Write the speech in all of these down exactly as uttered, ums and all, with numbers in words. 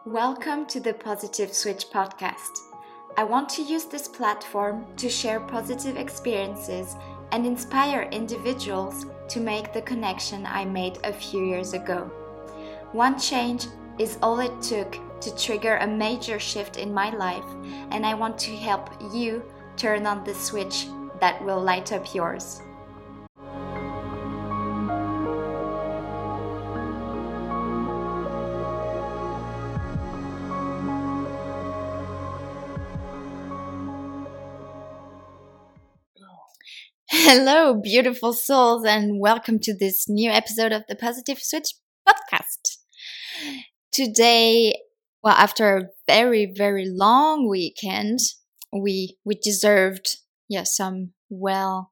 Welcome to the Positive Switch podcast. I want to use this platform to share positive experiences and inspire individuals to make the connection I made a few years ago. One change is all it took to trigger a major shift in my life, and I want to help you turn on the switch that will light up yours. Hello, beautiful souls, and welcome to this new episode of the Positive Switch podcast. Today, well, after a very, very long weekend, we we deserved, yeah, some well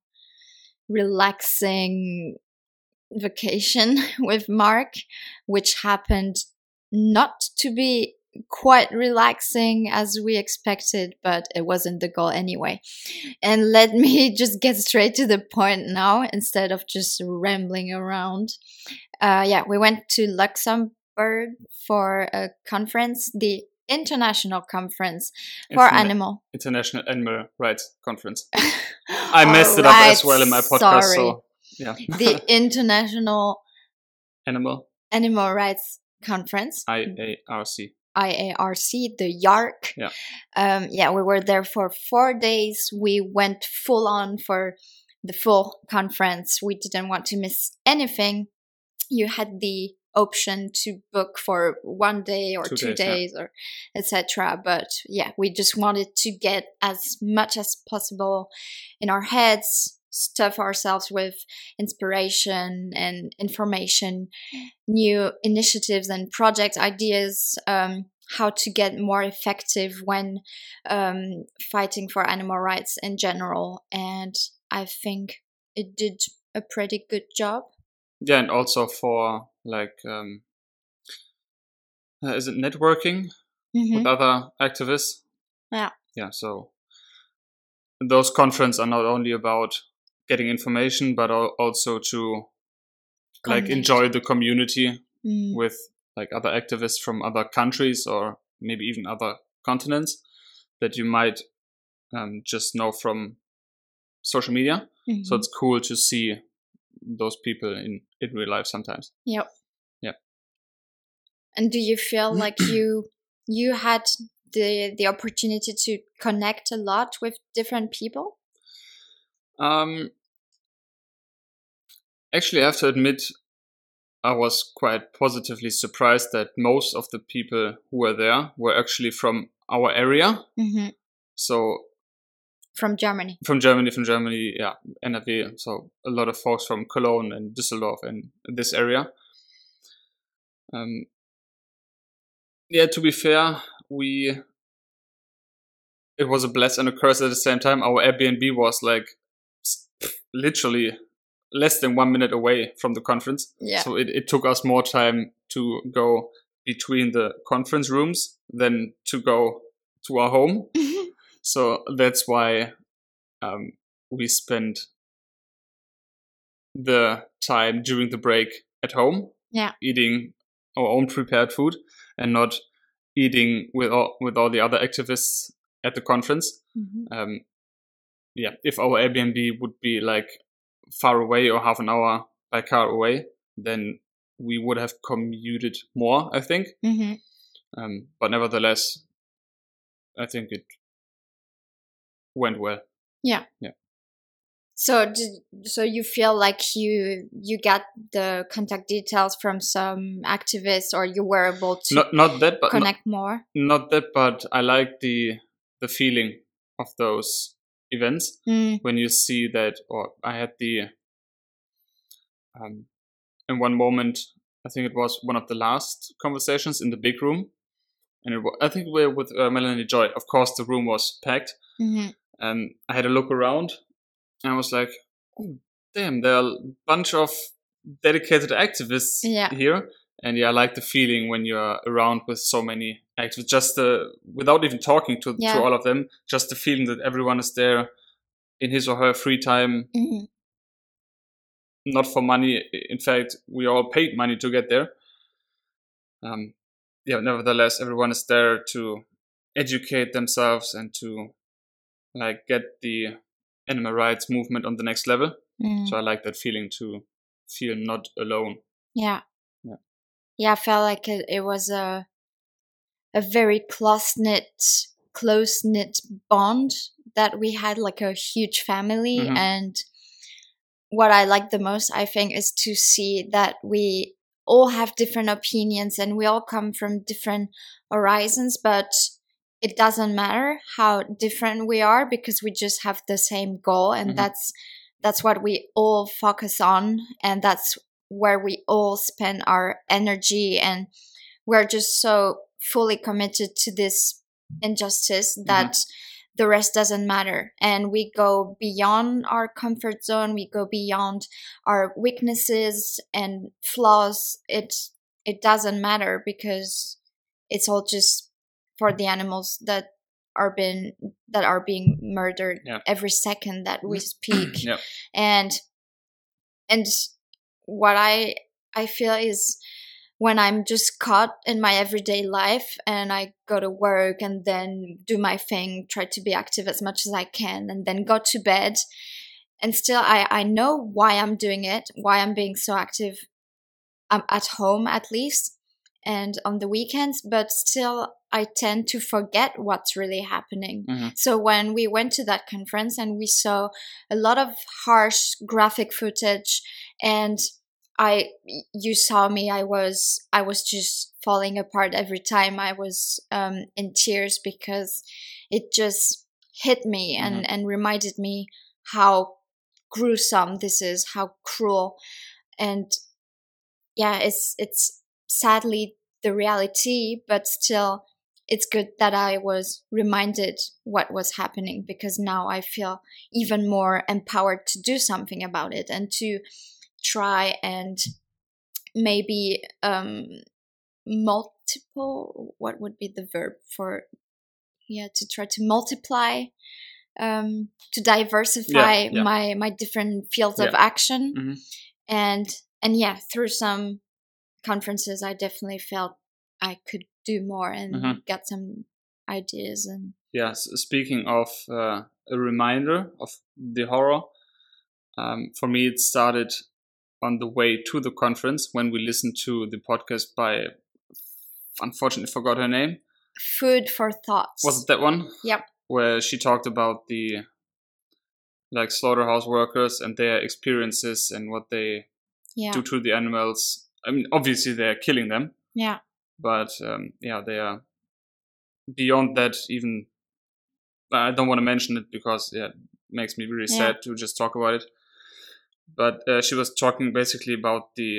relaxing vacation with Mark, which happened not to be quite relaxing as we expected, but it wasn't the goal anyway. And let me just get straight to the point now instead of just rambling around. Uh, yeah, we went to Luxembourg for a conference, the International Conference for Interna- Animal International Animal Rights Conference. I messed it right, up as well in my podcast. Sorry. So yeah, The International Animal Animal Rights Conference. I A R C. I A R C, the Y A R C. Yeah. Um, yeah, we were there for four days. We went full on for the full conference. We didn't want to miss anything. You had the option to book for one day or two, two days, days yeah. or et cetera. But yeah, we just wanted to get as much as possible in our heads, stuff ourselves with inspiration and information, new initiatives and project ideas, um, how to get more effective when um, fighting for animal rights in general. And I think it did a pretty good job. Yeah, and also for like, um, uh, is it networking Mm-hmm. with other activists? Yeah. Yeah, so those conferences are not only about getting information, but al- also to like Connect. enjoy the community Mm. with like other activists from other countries or maybe even other continents that you might um, just know from social media. Mm-hmm. So it's cool to see those people in, in real life sometimes. Yep. Yeah. And do you feel like you you had the the opportunity to connect a lot with different people? Um, actually, I have to admit, I was quite positively surprised that most of the people who were there were actually from our area. Mm-hmm. So From Germany. from Germany, from Germany, yeah, N R W. So a lot of folks from Cologne and Düsseldorf and this area. Um, yeah, to be fair, we it was a blessing and a curse at the same time. Our Airbnb was like literally less than one minute away from the conference. Yeah. So it, it took us more time to go between the conference rooms than to go to our home. So that's why um, we spent the time during the break at home, Yeah. eating our own prepared food and not eating with all, with all the other activists at the conference. Mm-hmm. Um, yeah, if our Airbnb would be like far away or half an hour by car away, then we would have commuted more, I think. Mm-hmm. Um, but nevertheless, I think it went well. Yeah. Yeah. So did, so you feel like you you got the contact details from some activists, or you were able to Not not that, but connect more? not, not that, but I like the the feeling of those events Mm. when you see that. Or I had the um, in one moment, I think it was one of the last conversations in the big room, and it was, I think we were with uh, Melanie Joy. Of course, the room was packed, Mm-hmm. and I had a look around, and I was like, oh, "Damn, there are a bunch of dedicated activists Yeah. here." And yeah, I like the feeling when you're around with so many activists, just uh, without even talking to Yeah. to all of them, just the feeling that everyone is there in his or her free time. Mm-hmm. Not for money. In fact, we all paid money to get there. Um, yeah, nevertheless, everyone is there to educate themselves and to like get the animal rights movement on the next level. Mm. So I like that feeling to feel not alone. Yeah. Yeah. Yeah, I felt like it, it was a a very close knit, close knit bond that we had, like a huge family. Mhm. And what I like the most, I think, is to see that we all have different opinions and we all come from different horizons, but it doesn't matter how different we are because we just have the same goal, and Mhm. that's that's what we all focus on, and that's where we all spend our energy, and we're just so fully committed to this injustice that Mhm. the rest doesn't matter, and we go beyond our comfort zone, we go beyond our weaknesses and flaws. It it doesn't matter because it's all just for the animals that are being that are being murdered Yeah. every second that we speak. Yep. and and what i i feel is when I'm just caught in my everyday life and I go to work and then do my thing, try to be active as much as I can, and then go to bed, and still I, I know why I'm doing it, why I'm being so active um, at home at least, and on the weekends, but still I tend to forget what's really happening. Mhm. So when we went to that conference and we saw a lot of harsh graphic footage, and I, you saw me, I was, I was just falling apart every time. I was um, in tears because it just hit me and, Mhm. and reminded me how gruesome this is, how cruel. And yeah, it's, it's sadly the reality, but still it's good that I was reminded what was happening, because now I feel even more empowered to do something about it and to try and maybe um multiple, what would be the verb for, yeah, to try to multiply, um to diversify Yeah, yeah. my my different fields of Yeah. action. Mhm. and and yeah, through some conferences I definitely felt I could do more and Mhm. get some ideas. And Yeah. s- Speaking of uh, a reminder of the horror, um, for me it started on the way to the conference when we listened to the podcast by, unfortunately forgot her name. Food for thoughts. Was it that one? Yep. Where she talked about the like slaughterhouse workers and their experiences and what they Yeah. do to the animals. I mean, obviously they're killing them, Yeah. but um, yeah, they are beyond that. Even I don't want to mention it because yeah, it makes me really Yeah. sad to just talk about it. But uh, she was talking basically about the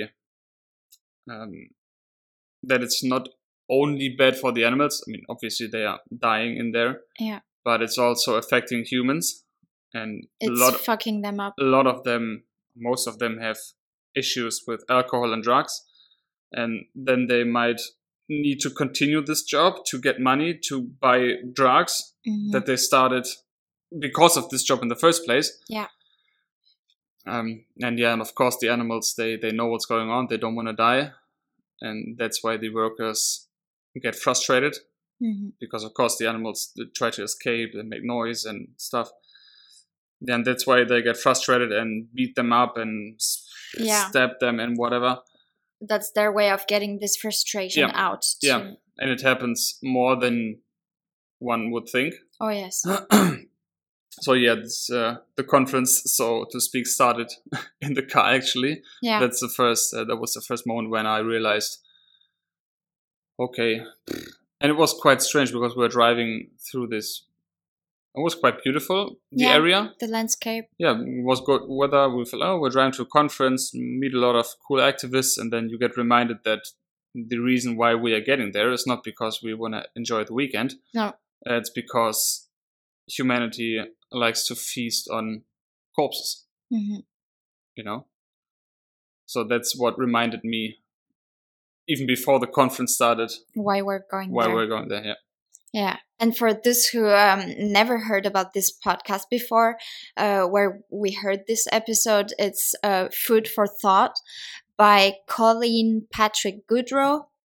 um, that it's not only bad for the animals. I mean, obviously they are dying in there, Yeah. but it's also affecting humans, and a It's lot, fucking them up. a lot of them, most of them have issues with alcohol and drugs, and then they might need to continue this job to get money to buy drugs Mhm. that they started because of this job in the first place. Yeah. Um, and yeah, and of course the animals, they, they know what's going on. They don't want to die. And that's why the workers get frustrated, Mhm. because of course the animals try to escape and make noise and stuff. Then that's why they get frustrated and beat them up and s- Yeah. stab them and whatever. That's their way of getting this frustration Yeah. out. To... Yeah, and it happens more than one would think. Oh yes. So yeah, this, uh, the conference, so to speak, started in the car. Actually, Yeah. that's the first. Uh, that was the first moment when I realized, okay, and it was quite strange because we were driving through this. It was quite beautiful, the Yeah. area. The landscape. Yeah, it was good weather. We felt, oh, we're driving to a conference, meet a lot of cool activists, and then you get reminded that the reason why we are getting there is not because we want to enjoy the weekend. No. It's because humanity likes to feast on corpses, Mhm. you know? So that's what reminded me, even before the conference started, Why we're going why there. we're going there. Yeah. Yeah. And for those who um, never heard about this podcast before, uh, where we heard this episode, it's uh, Food for Thought by Colleen Patrick Goodrow.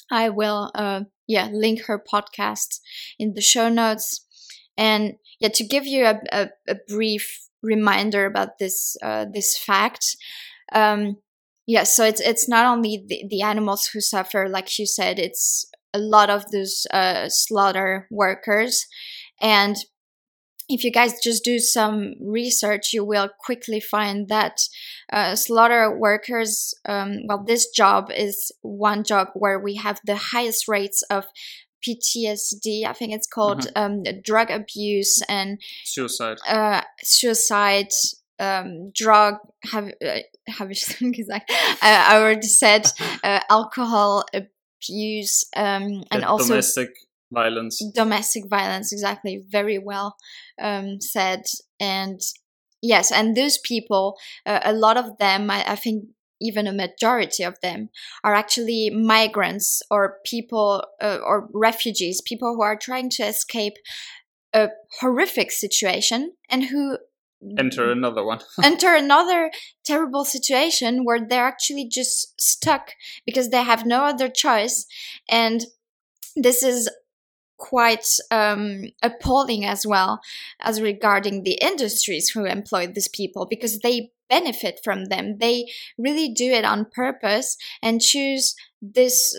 I will, uh, yeah, link her podcast in the show notes. And yeah, to give you a, a, a brief reminder about this uh, this fact, um, yeah, so it's it's not only the, the animals who suffer, like you said, it's a lot of those uh, slaughter workers. And if you guys just do some research, you will quickly find that uh, slaughter workers, um, well, this job is one job where we have the highest rates of P T S D, I think it's called, mm-hmm. um, drug abuse and suicide. Uh, suicide, um, drug, have, uh, have you gesagt? uh, I already said uh, alcohol abuse, um, and the also domestic violence. Domestic violence, exactly. Very well um, said. And yes, and those people, uh, a lot of them, I, I think even a majority of them, are actually migrants or people uh, or refugees, people who are trying to escape a horrific situation and who enter another one. enter another terrible situation where they're actually just stuck because they have no other choice. And this is quite um, appalling as well as regarding the industries who employ these people, because they benefit from them. They really do it on purpose and choose this.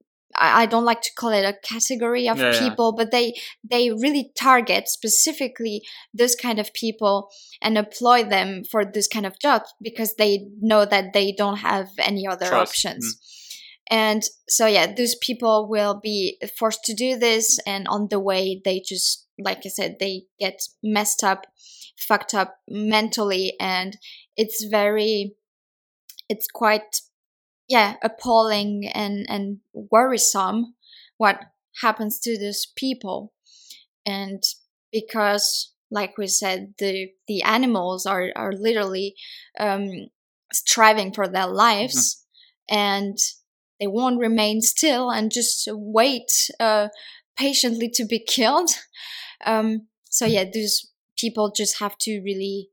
I don't like to call it a category of yeah, people, yeah. but they they really target specifically this kind of people and employ them for this kind of job because they know that they don't have any other Trust. options. Mm. And so, yeah, those people will be forced to do this. And on the way, they just, like I said, they get messed up, fucked up mentally. And it's very, it's quite, yeah, appalling and, and worrisome what happens to those people. And because, like we said, the, the animals are, are literally um, striving for their lives. Mm-hmm. And they won't remain still and just wait uh, patiently to be killed. Um, so yeah, those people just have to really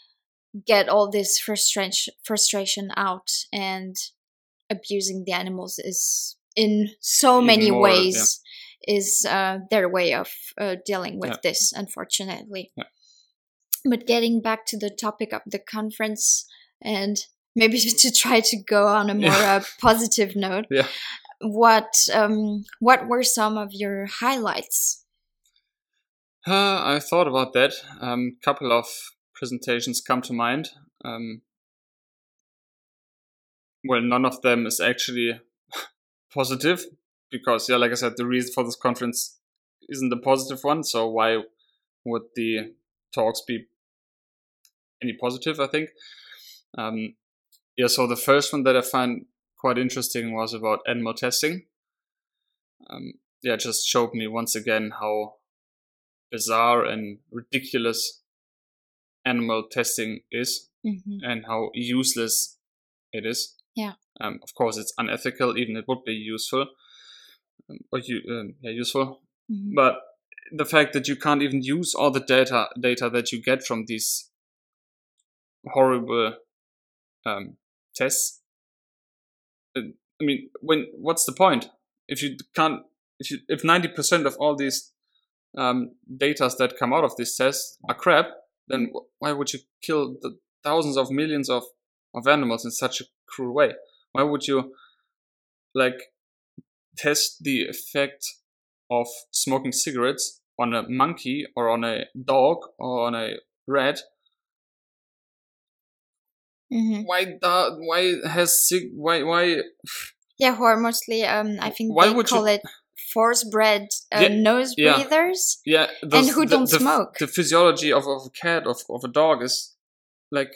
get all this frustration frustration out, and abusing the animals is in so Even many more, ways yeah. is uh, their way of uh, dealing with yeah. this, unfortunately. Yeah. But getting back to the topic of the conference, and maybe to try to go on a more yeah. uh, positive note. Yeah. What um what were some of your highlights? Uh, I thought about that. A um, couple of presentations come to mind. Um, well, none of them is actually positive because, yeah, like I said, the reason for this conference isn't a positive one. So why would the talks be any positive? I think. Um, Yeah, so the first one that I find quite interesting was about animal testing. Um, yeah, it just showed me once again how bizarre and ridiculous animal testing is, mm-hmm. and how useless it is. Yeah. Um, of course, it's unethical, even it would be useful, um, or you, um, yeah, useful. Mm-hmm. But the fact that you can't even use all the data data that you get from these horrible um, tests. I mean, when what's the point if you can't if you if ninety percent of all these um, data that come out of this test are crap, then why would you kill the thousands of millions of of animals in such a cruel way? Why would you like test the effect of smoking cigarettes on a monkey or on a dog or on a rat? Mm-hmm. Why da, why has sig, why why yeah, who are mostly um I think why they would call you, it force bred uh, yeah, nose breathers yeah, yeah those, and who the, don't the, smoke. The physiology of, of a cat of, of a dog is like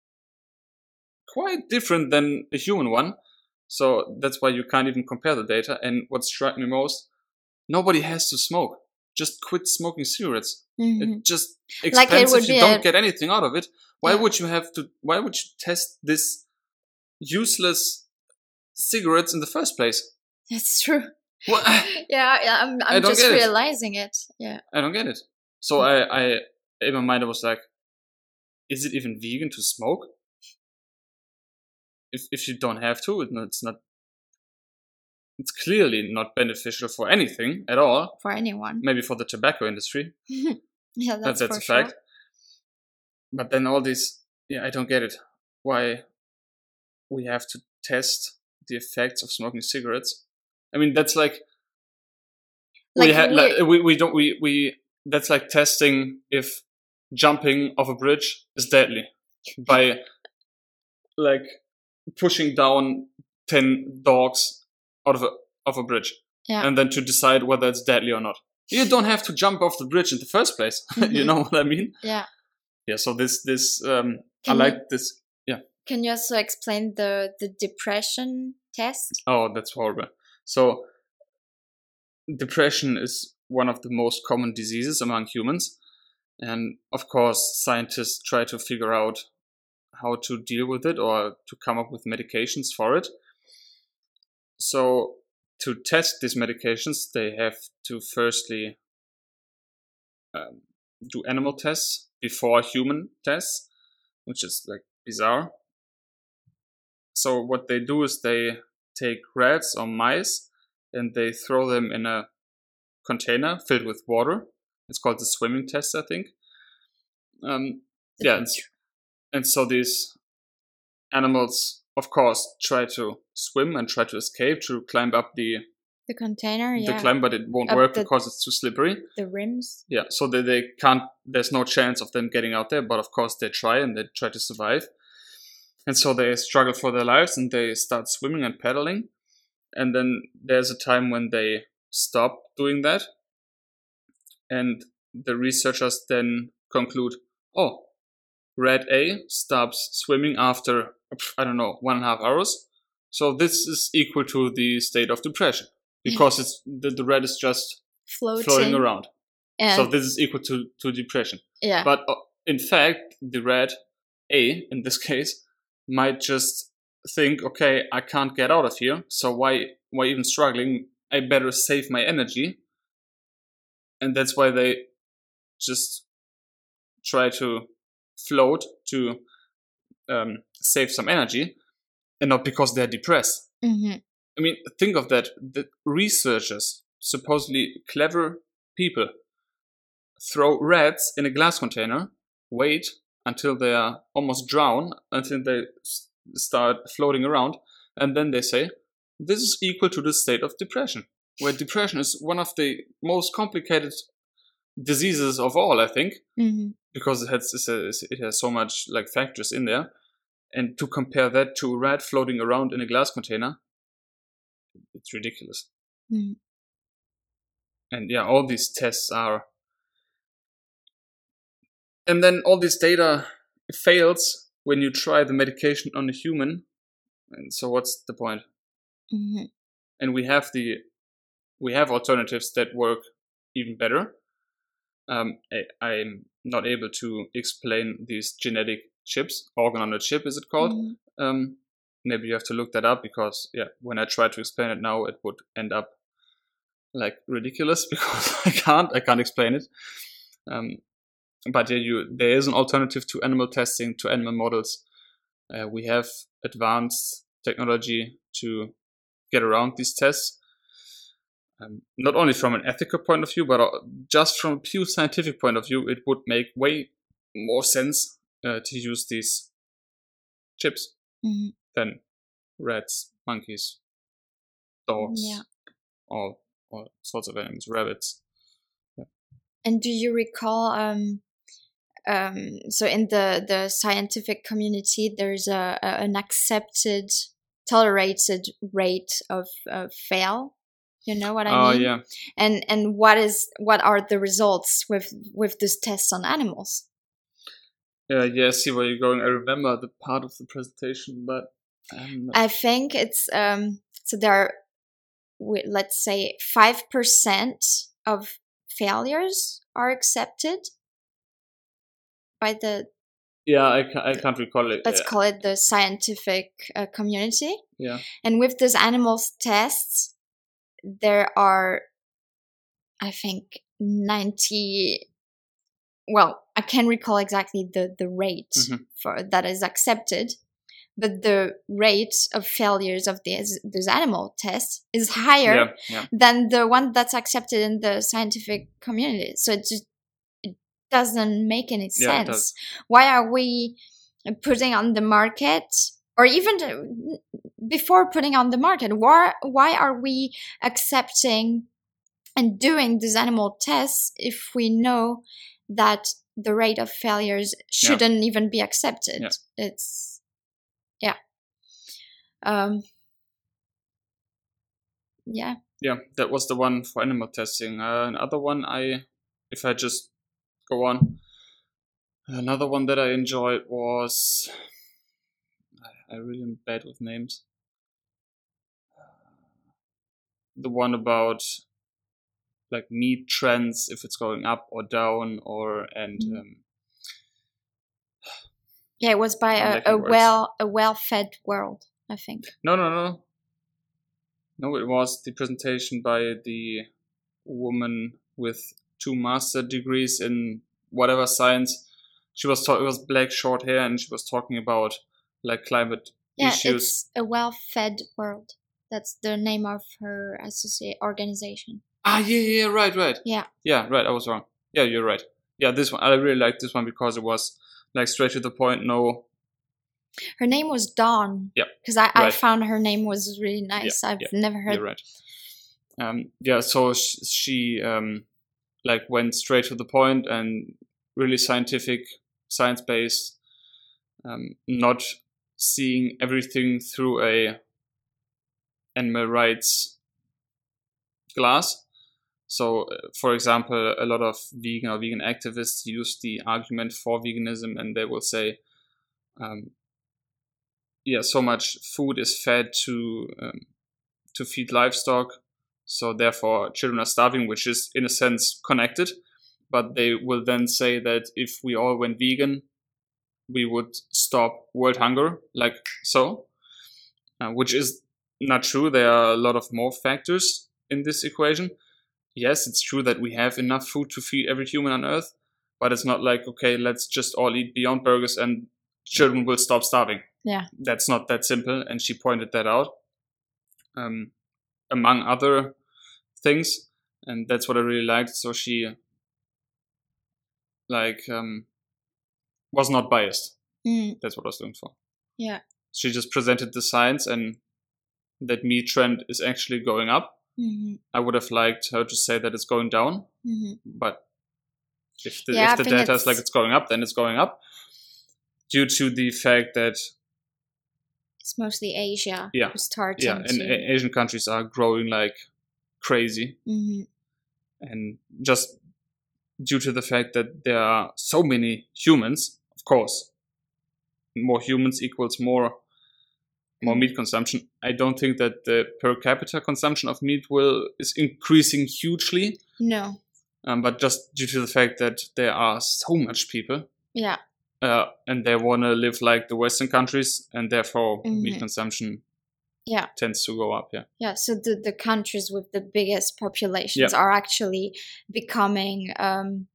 quite different than a human one, so that's why you can't even compare the data. And what struck me most, nobody has to smoke. Just quit smoking cigarettes. Mm-hmm. It's just expensive. Like it would you don't a... get anything out of it. Why yeah. would you have to? Why would you test this useless cigarettes in the first place? That's true. What? yeah, yeah. I'm, I'm just realizing it. it. Yeah. I don't get it. So mm-hmm. I, I, in my mind, I was like, is it even vegan to smoke? If if you don't have to, it's not it's clearly not beneficial for anything at all. For anyone. Maybe for the tobacco industry. Yeah, that's, that's for a sure. fact. But then all these, yeah, I don't get it. Why we have to test the effects of smoking cigarettes? I mean, that's like, Like we, ha- we- like we we don't we we that's like testing if jumping off a bridge is deadly by like pushing down ten dogs out of a of a bridge, Yeah. and then to decide whether it's deadly or not. You don't have to jump off the bridge in the first place. Mhm. You know what I mean? Yeah. Yeah. So this this um, I Can like you- this. Yeah. Can you also explain the, the depression test? Oh, that's horrible. So depression is one of the most common diseases among humans. And of course, scientists try to figure out how to deal with it or to come up with medications for it. So to test these medications, they have to firstly um, do animal tests before human tests, which is like bizarre. So what they do is they take rats or mice and they throw them in a container filled with water. It's called the swimming test, I think. Um, yeah, and, and so these animals, of course, try to swim and try to escape, to climb up the The container, yeah. the climb, but it won't Up work the- because it's too slippery. The rims. Yeah, so they, they can't, there's no chance of them getting out there, but of course they try and they try to survive. And so they struggle for their lives and they start swimming and paddling. And then there's a time when they stop doing that. And the researchers then conclude, oh, rat A stops swimming after, I don't know, one and a half hours. So this is equal to the state of depression because it's the, the rat is just Floating. floating around. And So this is equal to, to depression. yeah. But uh, in fact, the rat A, in this case, might just think, okay, I can't get out of here, so why why even struggling? I better save my energy. And that's why they just try to float to um, save some energy, and not because they're depressed. hmm I mean, think of that. The researchers, supposedly clever people, throw rats in a glass container, wait until they are almost drowned, until they s- start floating around, and then they say, this is equal to the state of depression, where depression is one of the most complicated diseases of all, I think, hmm because it has, it's a- it has so much like factors in there. And to compare that to a rat floating around in a glass container, it's ridiculous. Mhm. And yeah, all these tests are, and then all this data fails when you try the medication on a human. And so what's the point? hmm And we have the, we have alternatives that work even better. Um, I, I'm not able to explain these genetic chips, organ on a chip, is it called? Mhm. Um, maybe you have to look that up because, yeah, when I try to explain it now, it would end up like ridiculous because I can't, I can't explain it. Um, but yeah, you, there is an alternative to animal testing, to animal models. Uh, we have advanced technology to get around these tests. Um, not only from an ethical point of view, but just from a pure scientific point of view, it would make way more sense uh, to use these chips hmm than rats, monkeys, dogs, Yeah. all, all sorts of animals, rabbits. And do you recall, um, um, so in the, the scientific community, there's a, a an accepted, tolerated rate of, of fail. You know what I Oh, mean? yeah. And and what is what are the results with with this test on animals? Yeah, yeah, I see where you're going. I remember the part of the presentation, but I'm not... I think it's um so there are, wi- let's say five percent of failures are accepted by the, Yeah, I, ca- I can't recall it. let's yeah. call it the scientific uh, community. Yeah. And with these animals tests, there are, I think, ninety. Well, I can't recall exactly the the rate Mhm. for that is accepted, but the rate of failures of these those animal tests is higher Yeah, yeah. than the one that's accepted in the scientific community. So it just it doesn't make any Yeah, it sense. does. Why are we putting on the market, or even to, before putting on the market, why why are we accepting and doing these animal tests if we know that the rate of failures shouldn't yeah. even be accepted? Yeah. It's yeah. Um, yeah. Yeah, that was the one for animal testing. Uh, another one, I, if I just go on, another one that I enjoyed was, I, I really am bad with names. The one about like meat trends, if it's going up or down, or and Mm. um, yeah, it was by a, a well a well-fed world, I think. No, no, no, no. It was the presentation by the woman with two master degrees in whatever science. She was talking. It was black, short hair, and she was talking about like climate yeah, issues. It's a well-fed world. That's the name of her associate organization. Ah, yeah, yeah, right, right. Yeah. Yeah, right. I was wrong. Yeah, you're right. Yeah, this one. I really liked this one because it was like straight to the point. No. Her name was Dawn. Yeah. Because I, right. I found her name was really nice. Yeah, I've yeah, never heard. You're right. Um, yeah, so she, she um, like went straight to the point and really scientific, science-based, um, not seeing everything through a animal rights glass. So, uh, for example, a lot of vegan or vegan activists use the argument for veganism, and they will say, um, yeah, so much food is fed to um, to feed livestock, so therefore children are starving, which is in a sense connected. But they will then say that if we all went vegan, we would stop world hunger, like so, uh, which is not true. There are a lot of more factors in this equation. Yes, it's true that we have enough food to feed every human on Earth, but it's not like, okay, let's just all eat Beyond Burgers and children will stop starving. Yeah. That's not that simple, and she pointed that out, um, among other things, and that's what I really liked. So she, like, um, was not biased. Mm. That's what I was looking for. Yeah. She just presented the science and that meat trend is actually going up. Mm-hmm. I would have liked her to say that it's going down, mm-hmm. but if the, yeah, if the data is like it's going up, then it's going up. Due to the fact that it's mostly Asia. Yeah, who's starting yeah, and to... Asian countries are growing like crazy, mm-hmm. and just due to the fact that there are so many humans, of course, more humans equals more. more meat consumption. I don't think that the per capita consumption of meat will is increasing hugely. No. Um, but just due to the fact that there are so much people. Yeah. Uh, and they want to live like the Western countries, and therefore mm-hmm. meat consumption yeah. tends to go up. Yeah. Yeah. So the, the countries with the biggest populations yeah. are actually becoming um,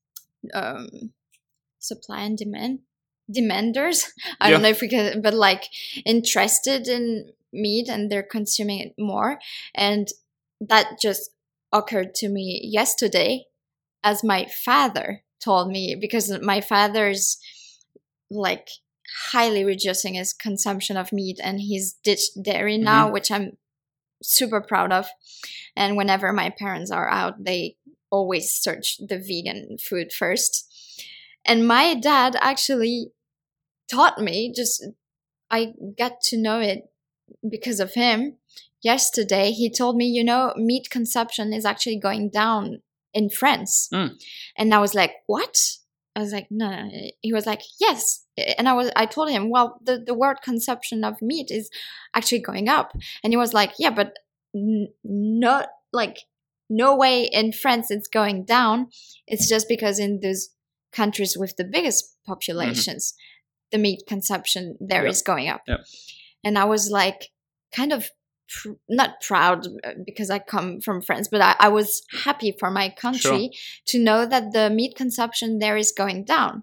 um, supply and demand. demanders I yeah. don't know if we can, but like interested in meat, and they're consuming it more. And that just occurred to me yesterday as my father told me, because my father's like highly reducing his consumption of meat, and he's ditched dairy now, mm-hmm. which I'm super proud of. And whenever my parents are out, they always search the vegan food first. And my dad actually taught me, just I got to know it because of him. Yesterday, he told me, you know, meat consumption is actually going down in France. Mm. And I was like, what? I was like, no, no. He was like, yes. And I was, I told him, well, the, the world consumption of meat is actually going up. And he was like, yeah, but n- not like, no way in France it's going down. It's just because in those countries with the biggest populations, mm-hmm. the meat consumption there yep. is going up. Yep. And I was like, kind of pr- not proud because I come from France, but I, I was happy for my country sure. to know that the meat consumption there is going down. Mm-hmm.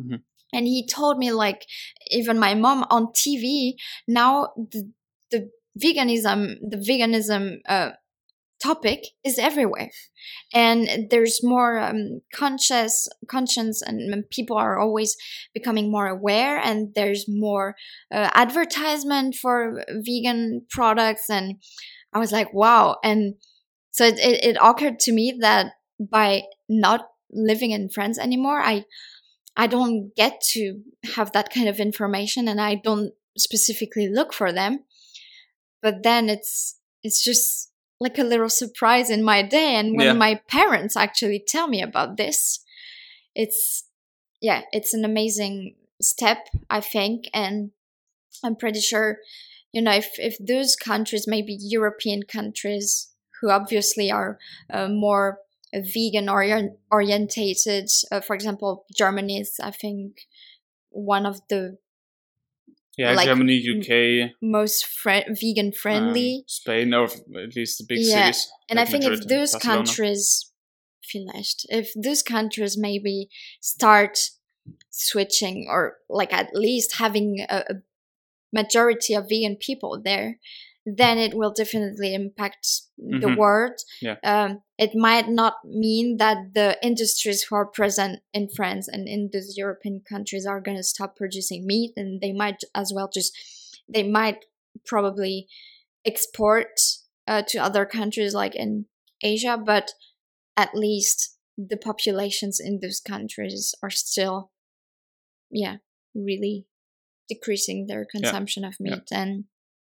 And he told me, like, even my mom on T V now, the, the veganism, the veganism uh, topic is everywhere, and there's more um, conscious conscience, and people are always becoming more aware, and there's more uh, advertisement for vegan products. And I was like, wow. And so it, it, it occurred to me that by not living in France anymore, I I don't get to have that kind of information, and I don't specifically look for them. But then it's it's just like a little surprise in my day. And when Yeah. my parents actually tell me about this, it's, yeah, it's an amazing step, I think. And I'm pretty sure, you know, if, if those countries, maybe European countries, who obviously are uh, more vegan orient- orientated, uh, for example, Germany is, I think, one of the Yeah, like, Germany, U K, most fri- vegan friendly. um, Spain, or at least the big Yeah, cities. and I like think if Madrid and those Barcelona. countries, vielleicht, if those countries maybe start switching, or like at least having a, a majority of vegan people there, then it will definitely impact the Mhm. world. Yeah. Um, it might not mean that the industries who are present in France and in those European countries are going to stop producing meat, and they might as well just, they might probably export uh, to other countries like in Asia, but at least the populations in those countries are still, yeah, really decreasing their consumption of meat. Yeah. And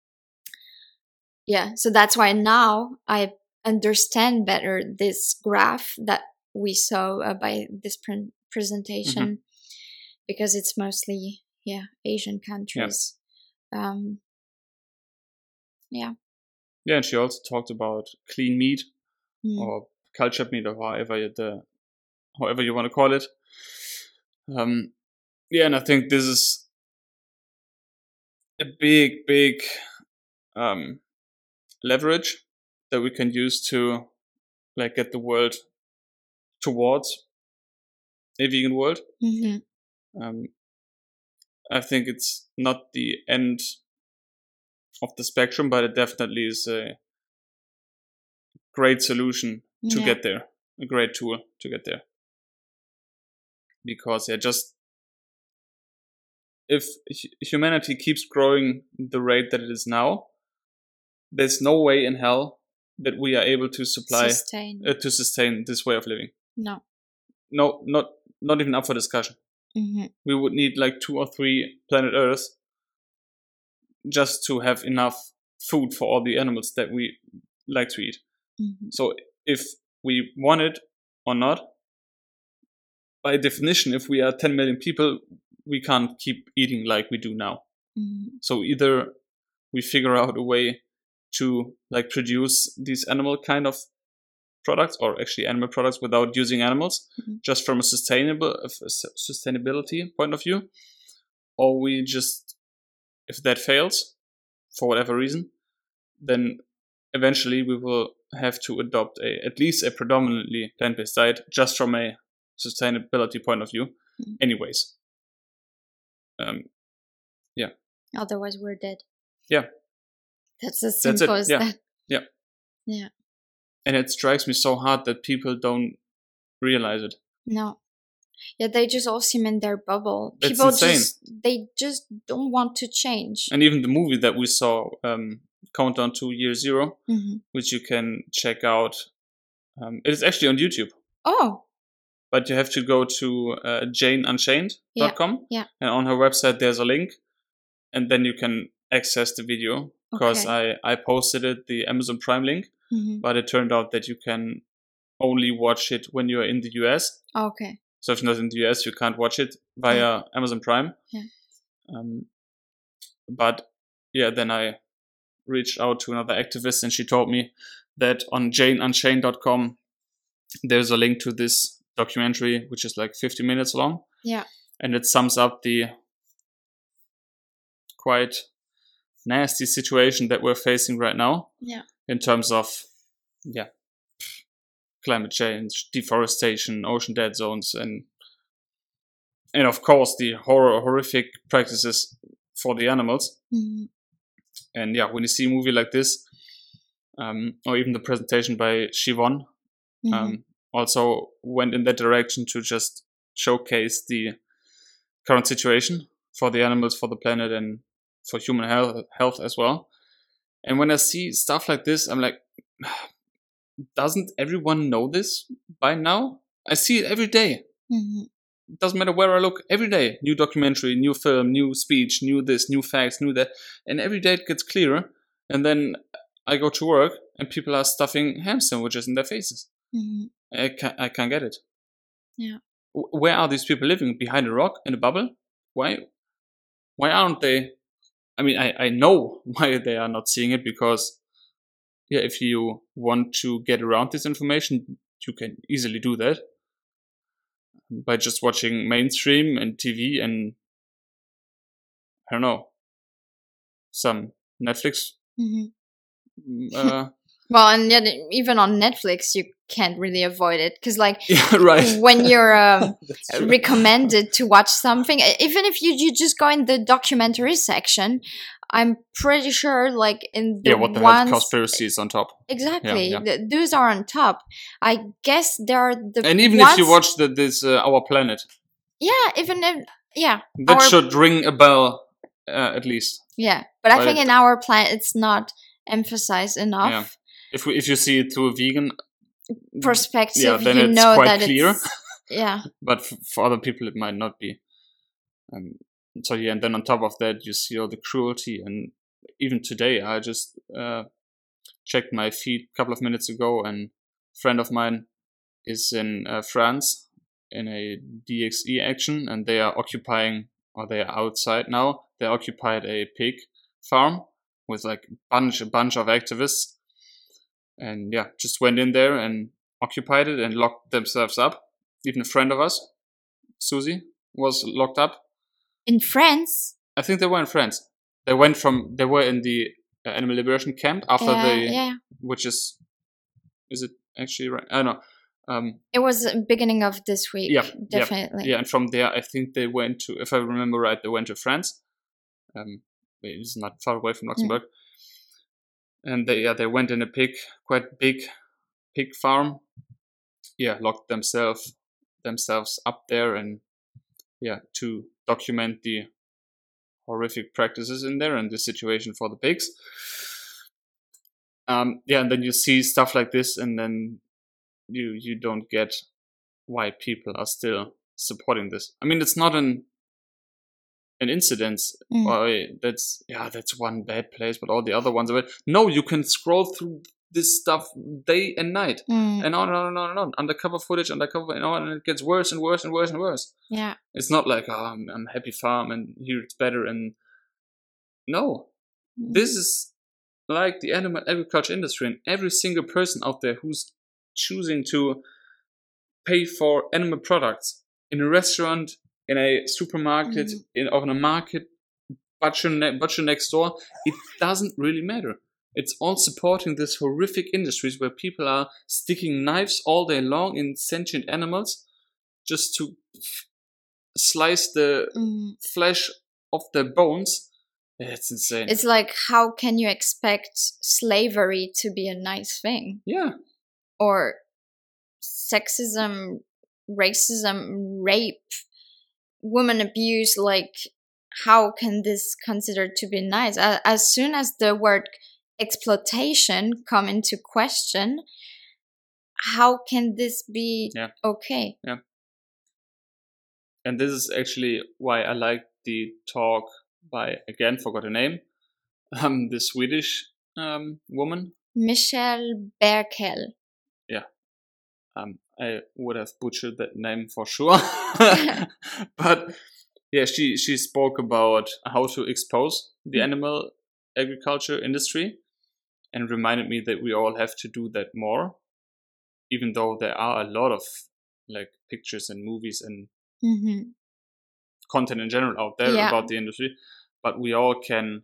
yeah, so that's why now I understand better this graph that we saw uh, by this pre- presentation, mm-hmm. because it's mostly, yeah, Asian countries. Yeah. Um, yeah. Yeah, and she also talked about clean meat, mm. or cultured meat, or however the however you want to call it. Um, yeah, and I think this is a big, big um, leverage that we can use to like get the world towards a vegan world. Mm-hmm. Um, I think it's not the end of the spectrum, but it definitely is a great solution to yeah. get there, a great tool to get there. Because yeah, just if humanity keeps growing the rate that it is now, there's no way in hell that we are able to supply sustain. Uh, to sustain this way of living. No, no, not not even up for discussion. Mm-hmm. We would need like two or three planet Earths just to have enough food for all the animals that we like to eat. Mm-hmm. So if we want it or not, by definition, if we are ten million people, we can't keep eating like we do now. Mm-hmm. So either we figure out a way to like produce these animal kind of products, or actually animal products without using animals, mm-hmm. just from a sustainable a sustainability point of view, or we just, if that fails for whatever reason, then eventually we will have to adopt a at least a predominantly plant-based diet, just from a sustainability point of view. Mm-hmm. Anyways, um, yeah. Otherwise, we're dead. Yeah. That's as simple That's as yeah. that. Yeah. Yeah. And it strikes me so hard that people don't realize it. No. Yeah, they just all seem in their bubble. It's People insane. just, they just don't want to change. And even the movie that we saw, um, Countdown to Year Zero, mm-hmm. which you can check out. Um, it is actually on YouTube. Oh. But you have to go to uh, jane unchained dot com. Yeah. Yeah. And on her website, there's a link. And then you can access the video. Because okay. I, I posted it, the Amazon Prime link. Mm-hmm. But it turned out that you can only watch it when you're in the U S. Okay. So if you're not in the U S, you can't watch it via yeah. Amazon Prime. Yeah. Um, but yeah, then I reached out to another activist, and she told me that on jane unchained dot com there's a link to this documentary, which is like fifty minutes long. Yeah. And it sums up the quite nasty situation that we're facing right now. Yeah. In terms of, yeah, climate change, deforestation, ocean dead zones, and and of course the horror horrific practices for the animals. Mm-hmm. And yeah, when you see a movie like this, um, or even the presentation by Siobhan, Mm-hmm. um, also went in that direction to just showcase the current situation for the animals, for the planet, and for human health, health as well. And when I see stuff like this, I'm like, doesn't everyone know this by now? I see it every day. Mm-hmm. It doesn't matter where I look, every day. New documentary, new film, new speech, new this, new facts, new that. And every day it gets clearer. And then I go to work and people are stuffing ham sandwiches in their faces. Mm-hmm. I can't, I can't get it. Yeah. Where are these people living? Behind a rock? In a bubble? Why? Why aren't they? I mean, I, I know why they are not seeing it, because yeah, if you want to get around this information, you can easily do that by just watching mainstream and T V and I don't know, some Netflix. Mm-hmm. Uh, Well, and yet even on Netflix, you can't really avoid it, because, like, yeah, right. when you're um, recommended to watch something, even if you, you just go in the documentary section, I'm pretty sure, like, in the yeah, what the ones, health conspiracies on top. exactly, Yeah, yeah. th- those are on top. I guess there are the And even ones, if you watch the, this uh, Our Planet, yeah, even if yeah, that our, should ring a bell uh, at least. yeah, but I But think it- in Our Planet it's not emphasized enough. Yeah. If we, if you see it through a vegan Perspective, yeah, then you it's know quite that clear. it's yeah. But f- for other people it might not be. Um, so yeah, and then on top of that you see all the cruelty. And even today I just uh, checked my feed a couple of minutes ago, and a friend of mine is in uh, France in a D X E action, and they are occupying, or they are outside now, they occupied a pig farm with like a bunch, a bunch of activists. And yeah, just went in there and occupied it and locked themselves up. Even a friend of us, Susie, was locked up. In France? I think they were in France. They went from, they were in the uh, animal liberation camp after Yeah, the, yeah. which is, is it actually right? I don't know. Um, It was the beginning of this week. yeah, Definitely. Yeah, yeah, and from there, I think they went to, if I remember right, they went to France. Um, it's not far away from Luxembourg. Mm. And they, yeah, they went in a pig, quite big pig farm. Yeah, locked themselves themselves up there, and yeah, to document the horrific practices in there and the situation for the pigs. Um, yeah, and then you see stuff like this, and then you you don't get why people are still supporting this. I mean, it's not an an incident, mm. or that's yeah, that's one bad place, but all the other ones are bad. No, you can scroll through this stuff day and night, mm. and on and on and on and on. Undercover footage, undercover, and on, and it gets worse and worse and worse and worse. Yeah, it's not like oh, I'm, I'm happy farm and here it's better. And no, mm. this is like the animal agriculture industry, and every single person out there who's choosing to pay for animal products in a restaurant, in a supermarket, mm. in on a market, butcher, ne- butcher next door, it doesn't really matter. It's all supporting these horrific industries where people are sticking knives all day long in sentient animals just to f- slice the mm. flesh off their bones. It's insane. It's like, how can you expect slavery to be a nice thing? Yeah. Or sexism, racism, rape, woman abuse, like, how can this considered to be nice? As soon as the word exploitation come into question, how can this be yeah. okay? Yeah. And this is actually why I like the talk by, again, forgot her name, um, the Swedish um, woman. Michelle Berkel. Yeah. Um, I would have butchered that name for sure. But yeah, she, she spoke about how to expose the mm. animal agriculture industry, and reminded me that we all have to do that more, even though there are a lot of like pictures and movies and mm-hmm. content in general out there yeah. about the industry, but we all can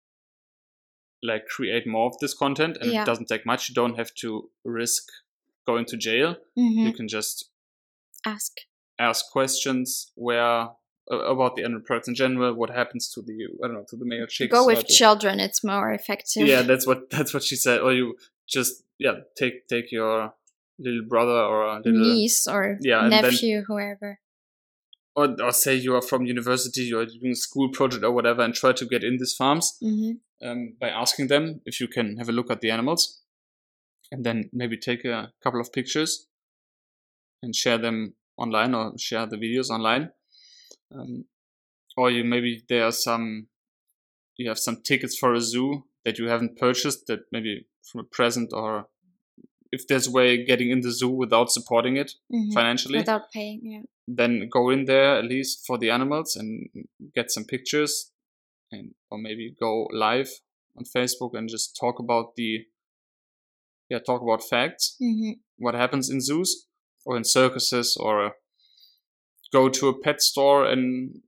like create more of this content, and yeah. it doesn't take much. You don't have to risk going to jail. Mm-hmm. You can just ask ask questions where uh, about the animal products in general. What happens to the I don't know to the male chicks? Go with the, children; it's more effective. Yeah, that's what that's what she said. Or you just yeah take take your little brother or a little niece or yeah, nephew, then, whoever. Or, or say you are from university, you're doing a school project or whatever, and try to get in these farms mm-hmm. um, by asking them if you can have a look at the animals, and then maybe take a couple of pictures and share them online or share the videos online. Um, or you maybe there are some, you have some tickets for a zoo that you haven't purchased, that maybe from a present, or if there's a way getting in the zoo without supporting it mm-hmm. financially, without paying, yeah. Then go in there at least for the animals and get some pictures, and or maybe go live on Facebook and just talk about the yeah talk about facts, mm-hmm. what happens in zoos or in circuses, or go to a pet store and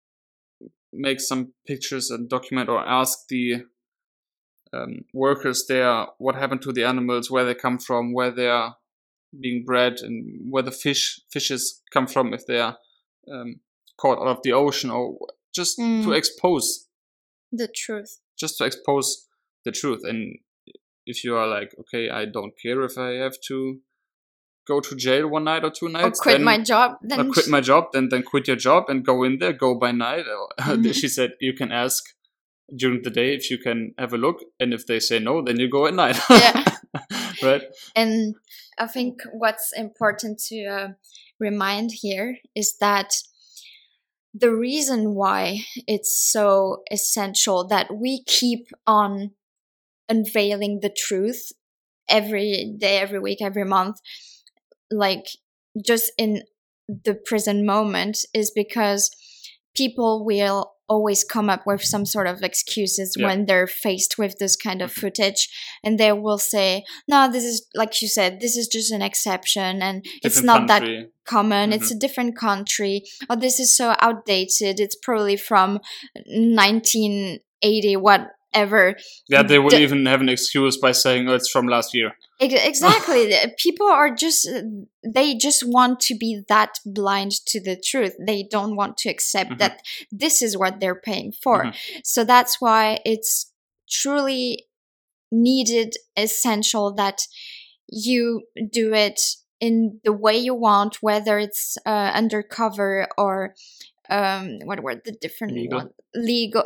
make some pictures and document, or ask the um, workers there what happened to the animals, where they come from, where they are being bred, and where the fish fishes come from, if they are um, caught out of the ocean, or just mm. to expose the truth. Just to expose the truth. And if you are like, okay, I don't care if I have to go to jail one night or two nights, or quit then, my job, then or quit my job, then then quit your job and go in there, go by night. Mm-hmm. She said you can ask during the day if you can have a look, and if they say no, then you go at night. Yeah. Right. And I think what's important to uh, remind here is that the reason why it's so essential that we keep on unveiling the truth every day, every week, every month, like just in the present moment, is because people will always come up with some sort of excuses yeah. when they're faced with this kind of footage, and they will say, no, this is, like you said, this is just an exception, and different it's not country. that common, mm-hmm. it's a different country, or this is so outdated, it's probably from nineteen eighty, whatever. Yeah, they will D- even have an excuse by saying, oh, it's from last year. Exactly. People are just, they just want to be that blind to the truth. They don't want to accept mm-hmm. that this is what they're paying for. Mm-hmm. So that's why it's truly needed, essential that you do it in the way you want, whether it's uh, undercover or um, what were the different legal. One? Legal.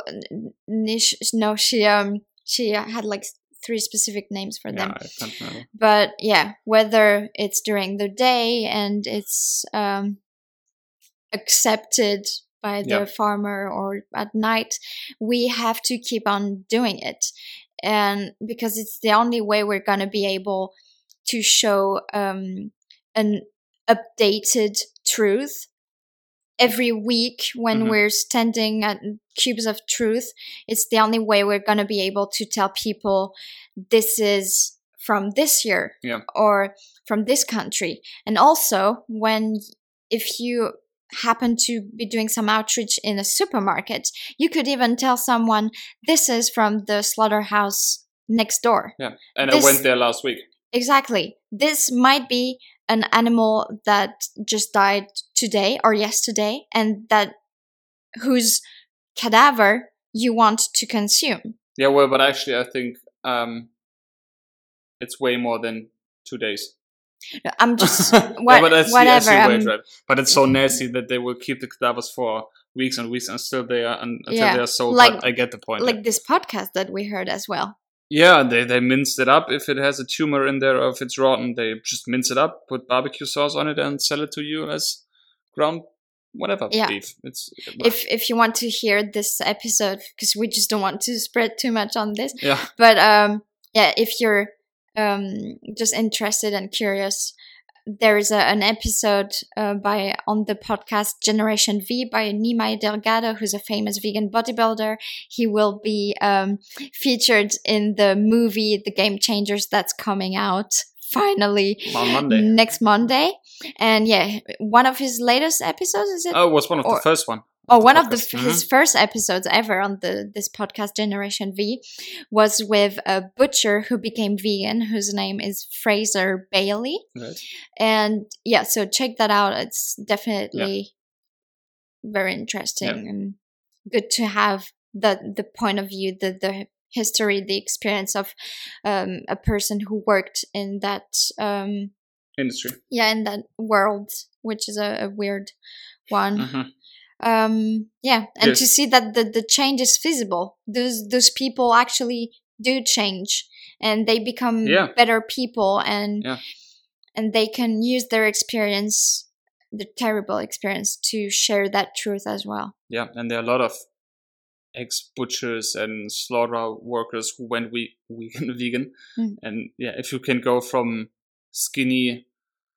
No, she um she had like three specific names for them. Yeah, I can't remember. But yeah, whether it's during the day and it's um, accepted by the yeah. farmer, or at night, we have to keep on doing it. And because it's the only way we're going to be able to show um, an updated truth every week when mm-hmm. we're standing at Cubes of Truth. It's the only way we're going to be able to tell people this is from this year yeah. or from this country. And also, when if you happen to be doing some outreach in a supermarket, you could even tell someone, this is from the slaughterhouse next door. Yeah, and this, I went there last week. Exactly. This might be an animal that just died today or yesterday, and that whose cadaver you want to consume. Yeah, well, but actually, I think um, it's way more than two days. I'm just what, yeah, but I see, whatever. I see right. But it's so nasty that they will keep the cadavers for weeks and weeks until they are until yeah. they are sold. Like, but I get the point. Like this podcast that we heard as well. Yeah, they they minced it up. If it has a tumor in there or if it's rotten, they just mince it up, put barbecue sauce on it, and sell it to you as ground whatever yeah. beef. It's if if you want to hear this episode, because we just don't want to spread too much on this. Yeah. But um, yeah, if you're um just interested and curious, there is a, an episode uh, by on the podcast Generation V by Nimai Delgado, who's a famous vegan bodybuilder. He will be um, featured in the movie The Game Changers that's coming out finally on Monday. next Monday. And yeah, one of his latest episodes, is it? Oh, it was one of or, the first one. Oh, the one podcast. of the, mm-hmm. his first episodes ever on the this podcast, Generation V, was with a butcher who became vegan, whose name is Fraser Bailey. Right. And yeah, so check that out. It's definitely very interesting Yeah. and good to have the the point of view, the the history, the experience of um, a person who worked in that um, industry. Yeah, in that world, which is a, a weird one. Mm-hmm. Um, yeah, and Yes. to see that the, the change is feasible. Those those people actually do change, and they become Yeah. better people, and Yeah. and they can use their experience, the terrible experience, to share that truth as well. Yeah, and there are a lot of ex-butchers and slaughter workers who went we- vegan, vegan. Mm. And yeah, if you can go from skinny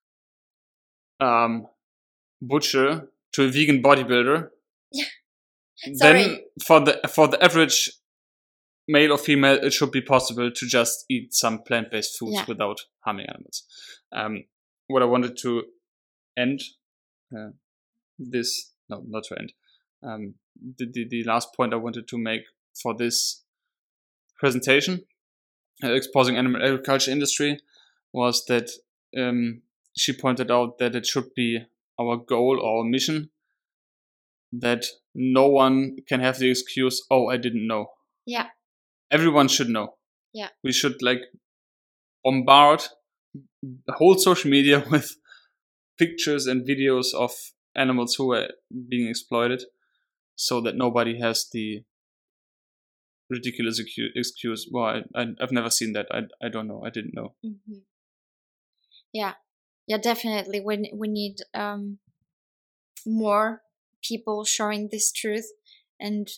um, butcher to a vegan bodybuilder, Sorry. then for the for the average male or female, it should be possible to just eat some plant-based foods Yeah. without harming animals. Um, what I wanted to end uh, this, no, not to end. Um, the, the the last point I wanted to make for this presentation, uh, exposing animal agriculture industry, was that um, she pointed out that it should be our goal or our mission that no one can have the excuse, oh, I didn't know. Yeah. Everyone should know. Yeah. We should like bombard the whole social media with pictures and videos of animals who are being exploited, so that nobody has the ridiculous acu- excuse. Well, I, I, I've never seen that. I, I don't know. I didn't know. Mm-hmm. Yeah. Yeah, definitely. We, we need um, more people showing this truth, and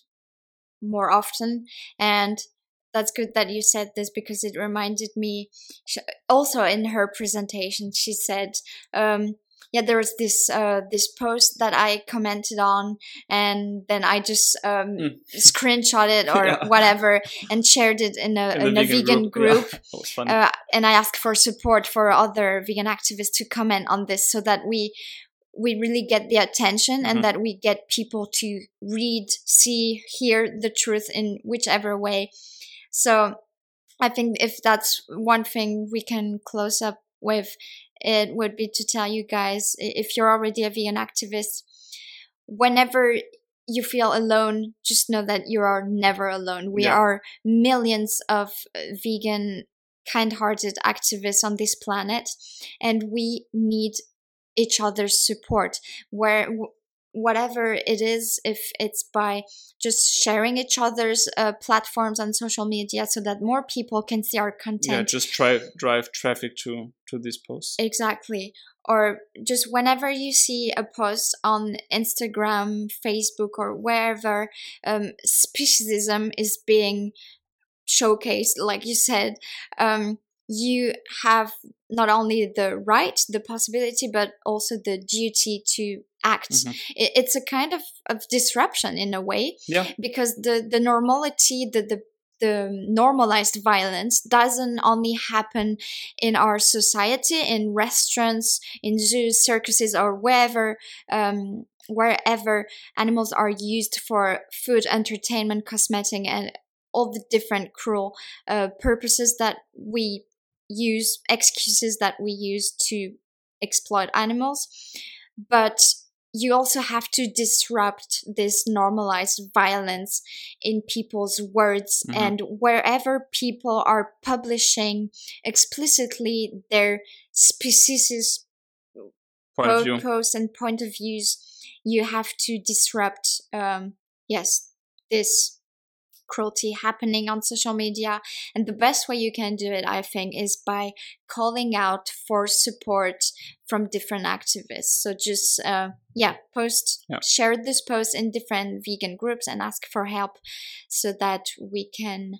more often. And that's good that you said this, because it reminded me, also in her presentation, she said, um, yeah, there was this uh, this post that I commented on, and then I just um, Mm. screenshot it or Yeah. whatever and shared it in a, In in the a vegan vegan group. group. Yeah, that was funny. Uh, and I asked for support for other vegan activists to comment on this, so that we we really get the attention, and Mhm. that we get people to read, see, hear the truth in whichever way. So I think if that's one thing we can close up with, it would be to tell you guys, if you're already a vegan activist, whenever you feel alone, just know that you are never alone. We Yeah. are millions of uh, vegan, kind-hearted activists on this planet, and we need each other's support, where w- whatever it is, if it's by just sharing each other's uh, platforms on social media so that more people can see our Yeah, content. just try drive traffic to to these posts. Exactly. Or just whenever you see a post on Instagram, Facebook, or wherever um, speciesism is being showcased, like you said, um, you have not only the right, the possibility, but also the duty to act. Mhm. It, it's a kind of, of disruption in a way, Yeah, because the, the normality, the, the the normalized violence doesn't only happen in our society, in restaurants, in zoos, circuses, or wherever um, wherever animals are used for food, entertainment, cosmetic, and all the different cruel uh, purposes that we use, excuses that we use to exploit animals. But you also have to disrupt this normalized violence in people's words, Mhm. and wherever people are publishing explicitly their speciesist point of po- view. posts and point of views, you have to disrupt, um, yes, this cruelty happening on social media. And the best way you can do it, I think, is by calling out for support from different activists. So just uh, yeah post Yeah. share this post in different vegan groups and ask for help, so that we can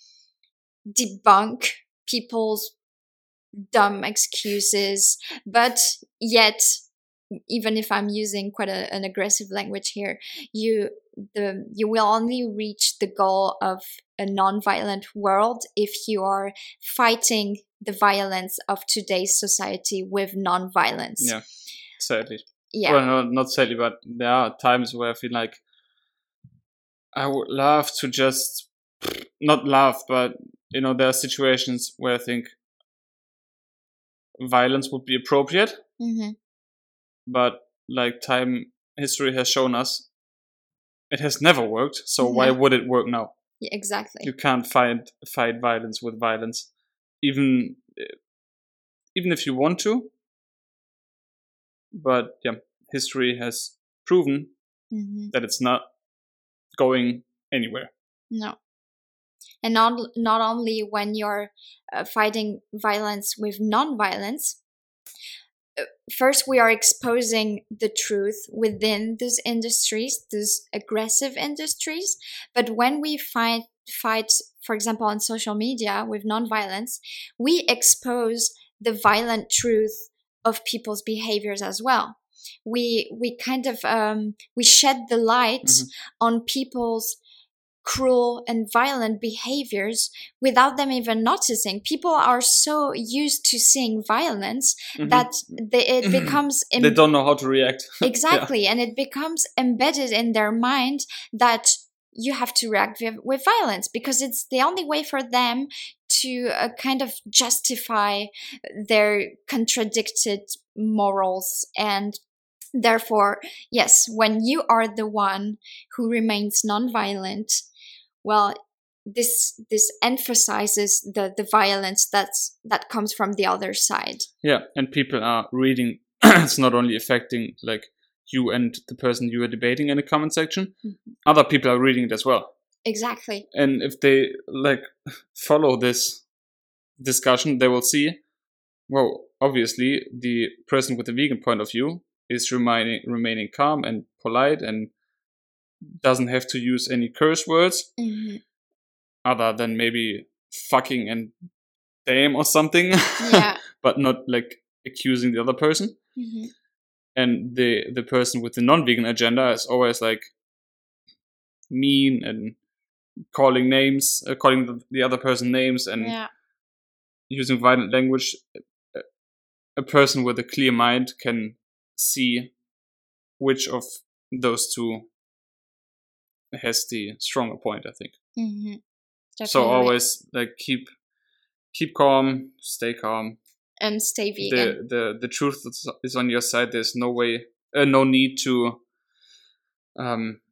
debunk people's dumb excuses. But yet, even if I'm using quite a, an aggressive language here, you the you will only reach the goal of a non-violent world if you are fighting the violence of today's society with non-violence. Yeah, sadly. Yeah. Well, no, not sadly, but there are times where I feel like I would love to just not laugh, but you know, there are situations where I think violence would be appropriate, Mm-hmm. but like time history has shown us it has never worked. So No. why would it work now? Yeah, exactly. You can't fight fight violence with violence, even even if you want to. But yeah, history has proven Mm-hmm. that it's not going anywhere. No. And not not only when you're uh, fighting violence with non-violence. Uh, first, we are exposing the truth within those industries, those aggressive industries. But when we fight, fight, for example, on social media with non-violence, we expose the violent truth of people's behaviors as well. We we kind of um, we shed the light Mhm. on people's cruel and violent behaviors without them even noticing. People are so used to seeing violence Mhm. that they, it becomes em- They don't know how to react. exactly, and it becomes embedded in their mind that you have to react with, with violence because it's the only way for them to uh, kind of justify their contradicted morals. And therefore, yes, when you are the one who remains nonviolent, well, this this emphasizes the the violence that's that comes from the other side. Yeah, and people are reading. It's not only affecting like you and the person you are debating in the comment section. Mm-hmm. Other people are reading it as well. Exactly. And if they like follow this discussion, they will see, well, obviously the person with the vegan point of view is remaining remaining calm and polite and doesn't have to use any curse words, Mm-hmm. other than maybe fucking and damn or something. Yeah. But not like accusing the other person. Mm-hmm. And the the person with the non-vegan agenda is always like mean and calling names, uh, calling the, the other person names and Yeah. using violent language. A person with a clear mind can see which of those two has the stronger point, I think. Mm-hmm. So always like keep keep calm, stay calm, and stay vegan. The the the truth is on your side. There's no way, uh, no need to um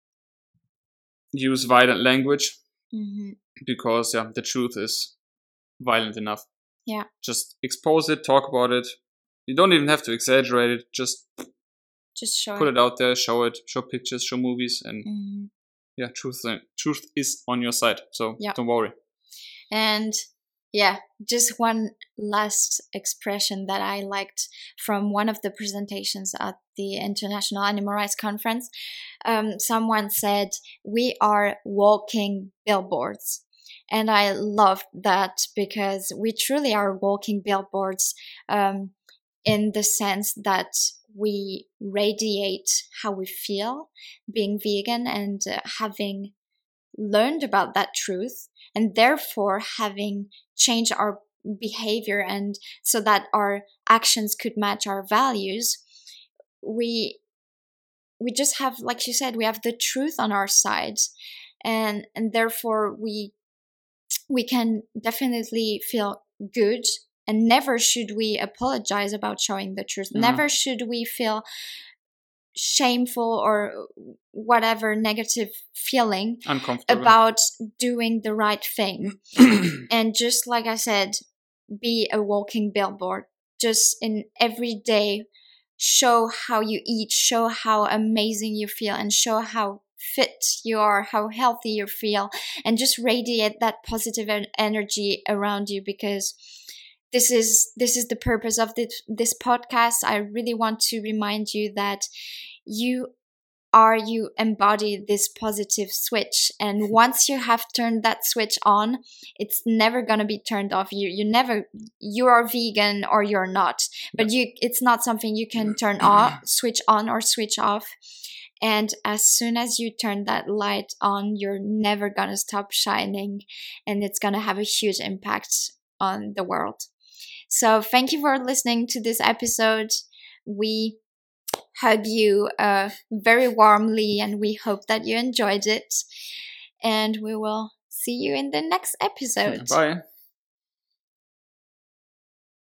use violent language, mm-hmm. because yeah, the truth is violent enough. Yeah. Just expose it, talk about it. You don't even have to exaggerate it. Just just show put it. it out there, show it, show pictures, show movies, and mm-hmm. yeah, truth truth is on your side. So yeah. don't worry. And yeah, just one last expression that I liked from one of the presentations at the International Animal Rights Conference. Um, someone said, "We are walking billboards." And I loved that because we truly are walking billboards, um, in the sense that we radiate how we feel being vegan and uh, having learned about that truth, and therefore having changed our behavior and so that our actions could match our values. We we just have, like you said, we have the truth on our side, and and therefore we we can definitely feel good, and never should we apologize about showing the truth. Mm. Never should we feel shameful or whatever negative feeling about doing the right thing. And just like I said, be a walking billboard. Just in every day, show how you eat, show how amazing you feel, and show how fit you are, how healthy you feel, and just radiate that positive energy around you, because this is this is the purpose of this, this podcast. I really want to remind you that you are, you embody this positive switch, and once you have turned that switch on, it's never going to be turned off. You you never you are vegan or you're not, but you it's not something you can turn off, switch on or switch off. And as soon as you turn that light on, you're never going to stop shining, and it's going to have a huge impact on the world. So thank you for listening to this episode. We hug you uh, very warmly, and we hope that you enjoyed it. And we will see you in the next episode. Bye.